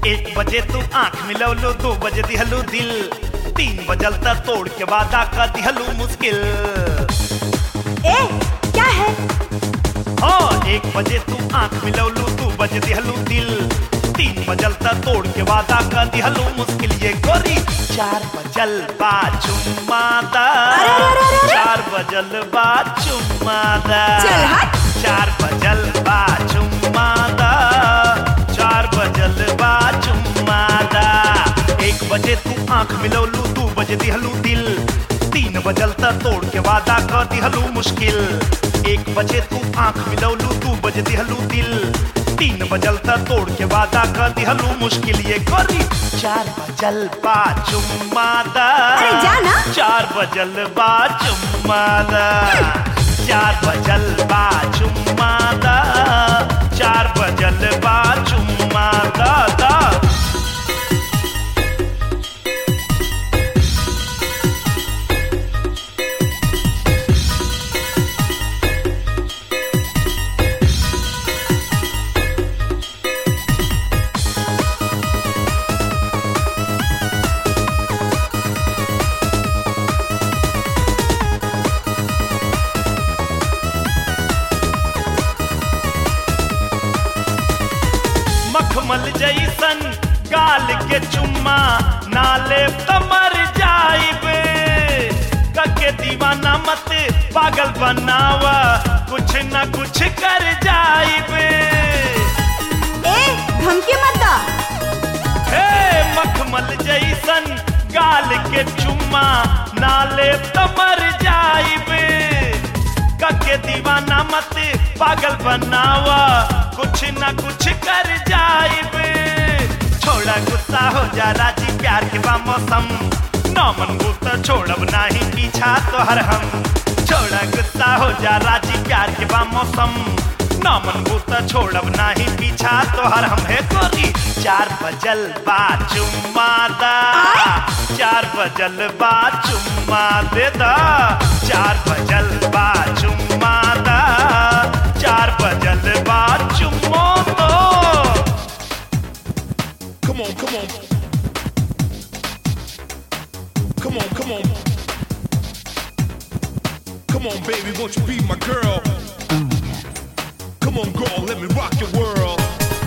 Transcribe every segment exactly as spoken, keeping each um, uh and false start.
एक बजे तू आंख मिलवलो, दो बजे दिहलू दिल, तीन बजल तक तोड़ के वादा का दिहलू मुश्किल। ए क्या है? हाँ, एक बजे तू आंख मिलवलो, दो बजे दिहलू दिल, तीन बजल तक तोड़ के वादा का दिहलू मुश्किल। ये गोरी चार बजल बा चुम्मादा, चार बजल बा चुम्मादा, चल हट। चार बजल बा चुम्मादा, चार बजल बा चुम्मादा। एक बजे तू आंख मिलवलू, दो बजे दिहलू दिल, तीन बजल तक तोड़ के वादा का दिहलू मुश्किल। एक बजे तू आंख मिलवलू, दो बजे दिहलू दिल, तीन बजल तक तोड़ के वादा का दिहलू मुश्किल। ये गोरी चार बजल बा चुम्मादा, अरे जाना। चार बजल बा चुम्मादा, चार बजल बा चुम्मादा, चार बजल बा चुम्मादा दा। मखमल जैसन गाल के चुम्मा नाले त मर जाइबे, कके दीवाना मत पागल बनावा, कुछ न कुछ कर जाइबे। ए धमकी मत दा। हे मखमल जैसन गाल के चुम्मा नाले त मर जाइबे, कके दीवाना मत पागल बनावा, कुछ न कुछ कर जाइबे। छोड़ा गुस्सा हो जा राजी, प्यार के बा मौसम, नौ मन गुस्सा छोड़ब नाही पीछा तोहर हम। छोड़ा गुस्सा हो जा राजी, प्यार के बा मौसम, नौ मन गुस्सा छोड़ब नाही पीछा तोहर हम। है गोरी चार बजल बा चुम्मादा, चार बजल बा चुम्मा दे दा, चार बजल बा चुम्मादा, चार बजल बा चुम्मो दो। Come on, come on. Come on, come on. Come on, baby, won't you be my girl? Come on, girl, let me rock your world.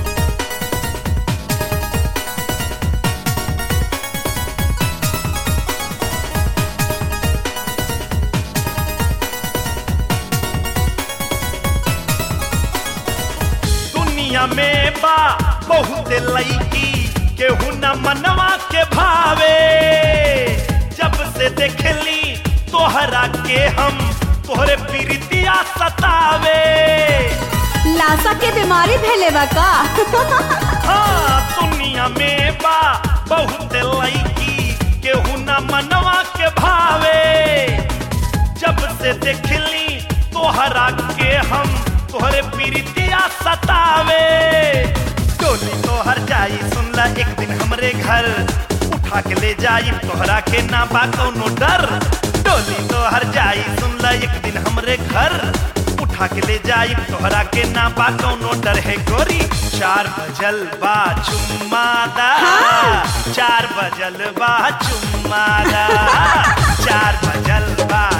दुनिया में बा बहुत लईकी, केहू न मनवा के भावे, जब से देखली तोहरा के हम तोहरे प्रीतिया सतावे। लाशा के बीमारी भेले बा का? हाँ, दुनिया में बा बहुत लईकी, केहू न मनवा के भावे, जब से देखली तोहरा के हम तोहरे प्रीतिया सतावे। डोली तोहर जाई सुनला एक दिन हमरे घर, उठा के ले जाई तोहरा के ना बा कौनो डर। डोली तोहर जाई सुनला एक दिन हमरे घर, उठा के ले जाई तोहरा के ना बा कौनो डर। है गोरी चार बजल बा चुम्मादा, चार बजल बा चुम्मादा, चार बजल बा